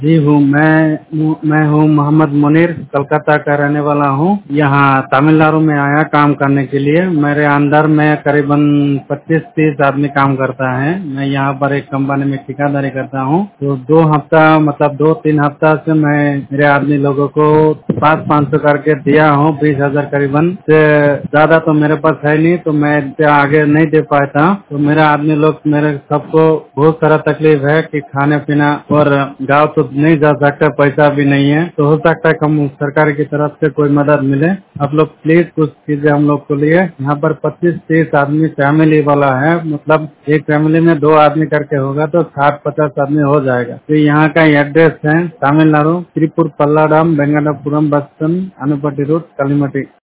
जी हूँ। मैं हूँ मोहम्मद मुनीर, कलकत्ता का रहने वाला हूँ। यहाँ तमिलनाडु में आया काम करने के लिए। मेरे अंदर में करीबन 25-30 आदमी काम करता है। मैं यहाँ पर एक कंपनी में ठेकेदारी करता हूँ। तो 2 हफ्ता मतलब 2-3 हफ्ता से मैं मेरे आदमी लोगों को 500-500 करके दिया हूँ, 20,000 करीबन से ज्यादा तो मेरे पास है नहीं, तो मैं आगे नहीं दे पाता। तो मेरे आदमी लोग मेरे सबको बहुत सारा तकलीफ है कि खाने पीना और गाँव तो नहीं जा सकते, पैसा भी नहीं है। तो हो सकता है हम सरकार की तरफ से कोई मदद मिले। आप लोग प्लीज कुछ कीजिए हम लोग के लिए। यहाँ पर 25-30 आदमी फैमिली वाला है, मतलब एक फैमिली में 2 आदमी करके होगा तो 60-50 आदमी हो जाएगा। तो यहाँ का एड्रेस है Tamil Nadu, Tripura पल्लाडम, Venkatapuram bus stand, अनुपति road, कलिमटी।